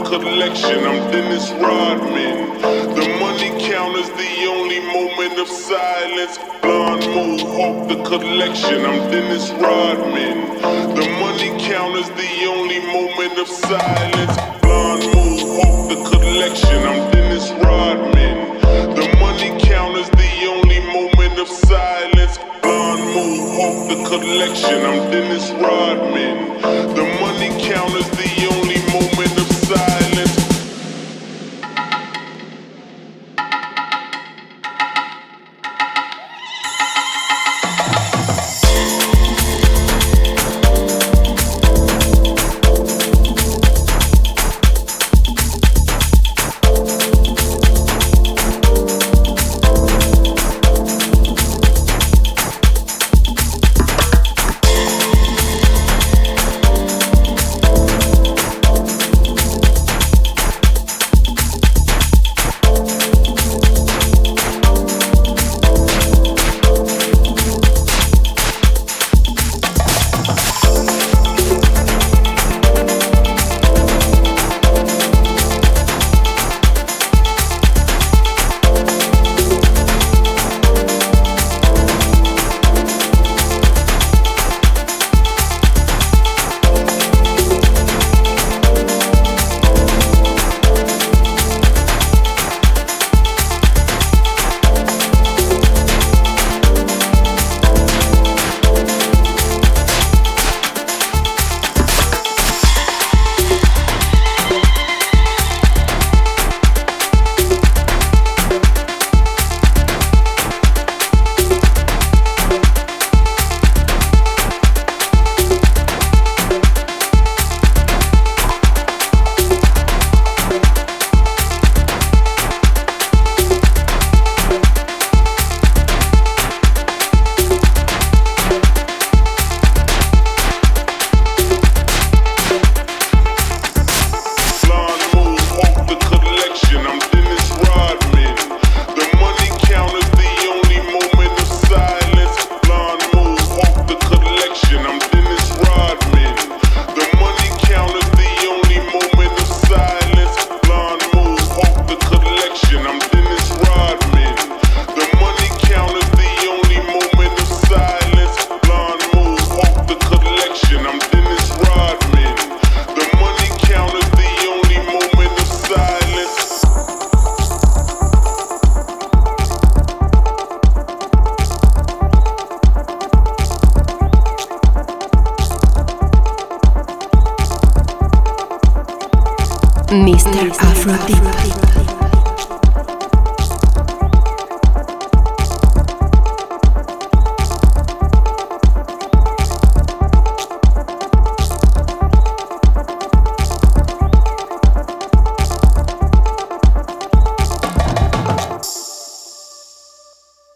collection. I'm Dennis Rodman. The money counter's the only moment of silence. Blonde mohawk, the collection. I'm Dennis Rodman. The money counter's the only moment of silence. Blonde mohawk, the collection. I'm Dennis Rodman. The money counter's the only moment of silence. Blonde mohawk, the collection. I'm Dennis Rodman. The money counter's the only moment of silence. Mr. Afrodeep.